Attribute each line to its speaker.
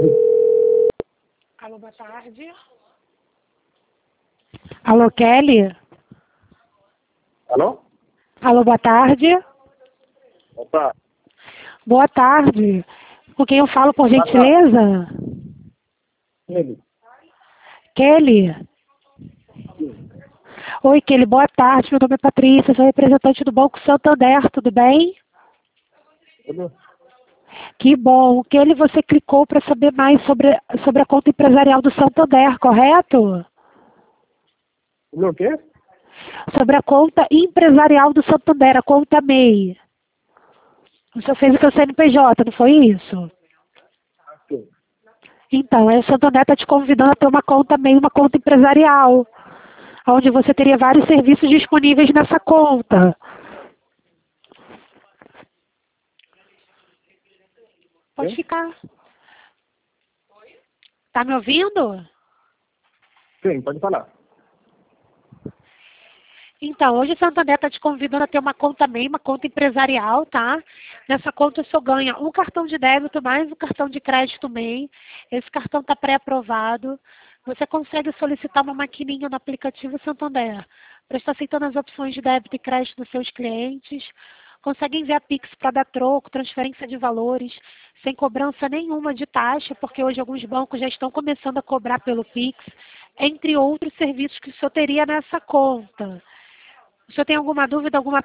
Speaker 1: Alô, boa tarde. Alô, Kelly?
Speaker 2: Alô?
Speaker 1: Alô, boa tarde.
Speaker 2: Opa.
Speaker 1: Boa tarde. Com quem eu falo, por gentileza?
Speaker 2: Ele.
Speaker 1: Kelly? Oi, Kelly, boa tarde. Meu nome é Patrícia, sou representante do Banco Santander, tudo bem?
Speaker 2: Tudo?
Speaker 1: Que bom. Kelly, você clicou para saber mais sobre a conta empresarial do Santander, correto?
Speaker 2: O quê?
Speaker 1: Sobre a conta empresarial do Santander, a conta MEI. O senhor fez o seu CNPJ, não foi isso?
Speaker 2: Sim.
Speaker 1: Então, aí o Santander está te convidando a ter uma conta MEI, uma conta empresarial, onde você teria vários serviços disponíveis nessa conta. Pode ficar. Tá me ouvindo?
Speaker 2: Sim, pode falar.
Speaker 1: Então, hoje o Santander está te convidando a ter uma conta MEI, uma conta empresarial, tá? Nessa conta o senhor ganha um cartão de débito mais um cartão de crédito MEI. Esse cartão está pré-aprovado. Você consegue solicitar uma maquininha no aplicativo Santander para estar aceitando as opções de débito e crédito dos seus clientes. Consegue enviar Pix para dar troco, transferência de valores, sem cobrança nenhuma de taxa, porque hoje alguns bancos já estão começando a cobrar pelo Pix, entre outros serviços que o senhor teria nessa conta. O senhor tem alguma dúvida, alguma